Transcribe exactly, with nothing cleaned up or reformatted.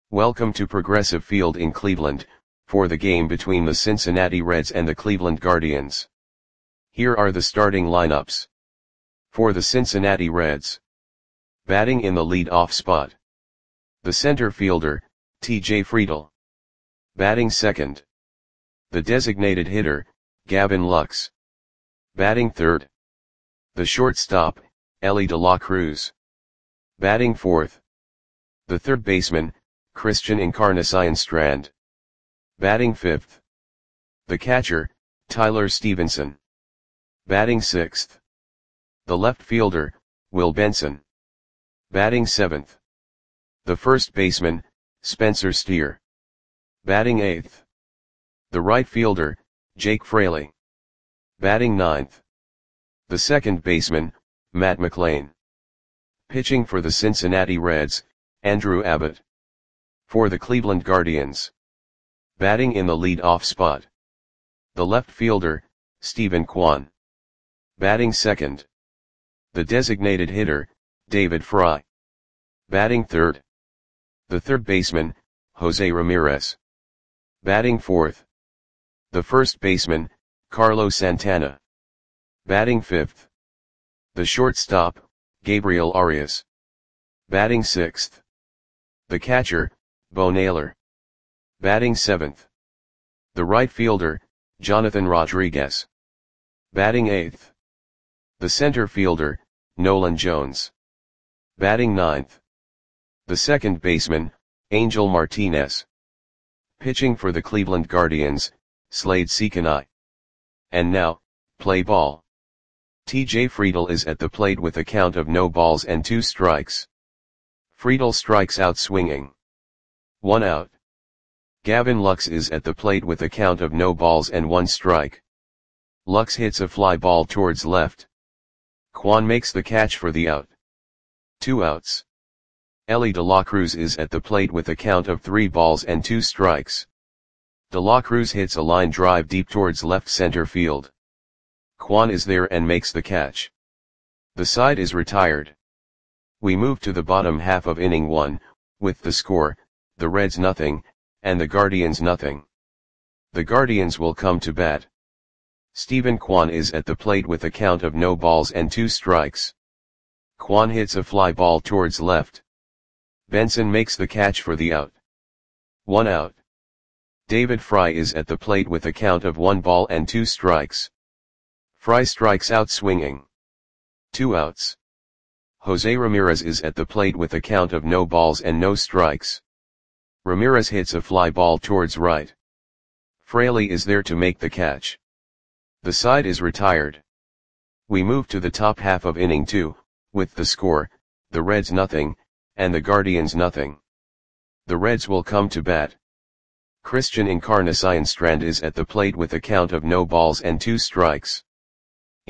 Welcome to Progressive Field in Cleveland, for the game between the Cincinnati Reds and the Cleveland Guardians. Here are the starting lineups. For the Cincinnati Reds. Batting in the lead-off spot. The center fielder, T J Friedl. Batting second. The designated hitter, Gavin Lux. Batting third. The shortstop, Elly De La Cruz. Batting fourth. The third baseman, Christian Encarnacion Strand. Batting fifth. The catcher, Tyler Stevenson. Batting sixth. The left fielder, Will Benson. Batting seventh. The first baseman, Spencer Steer. Batting eighth. The right fielder, Jake Fraley. Batting ninth. The second baseman, Matt McLain. Pitching for the Cincinnati Reds, Andrew Abbott. For the Cleveland Guardians. Batting in the lead-off spot. The left fielder, Stephen Kwan. Batting second. The designated hitter, David Fry. Batting third. The third baseman, Jose Ramirez. Batting fourth. The first baseman, Carlos Santana. Batting fifth. The shortstop, Gabriel Arias. Batting sixth. The catcher, Bo Naylor. Batting seventh. The right fielder, Jonathan Rodriguez. Batting eighth. The center fielder, Nolan Jones. Batting ninth. The second baseman, Angel Martinez. Pitching for the Cleveland Guardians, Slade Seakanai. And now, play ball. T J Friedl is at the plate with a count of no balls and two strikes. Friedl strikes out swinging. One out. Gavin Lux is at the plate with a count of no balls and one strike. Lux hits a fly ball towards left. Kwan makes the catch for the out. Two outs. Elly De La Cruz is at the plate with a count of three balls and two strikes. De La Cruz hits a line drive deep towards left center field. Kwan is there and makes the catch. The side is retired. We move to the bottom half of inning one, with the score, the Reds nothing, and the Guardians nothing. The Guardians will come to bat. Stephen Kwan is at the plate with a count of no balls and two strikes. Kwan hits a fly ball towards left. Benson makes the catch for the out. One out. David Fry is at the plate with a count of one ball and two strikes. Fry strikes out swinging. Two outs. Jose Ramirez is at the plate with a count of no balls and no strikes. Ramirez hits a fly ball towards right. Fraley is there to make the catch. The side is retired. We move to the top half of inning two, with the score, the Reds nothing, and the Guardians nothing. The Reds will come to bat. Christian Encarnacion Strand is at the plate with a count of no balls and two strikes.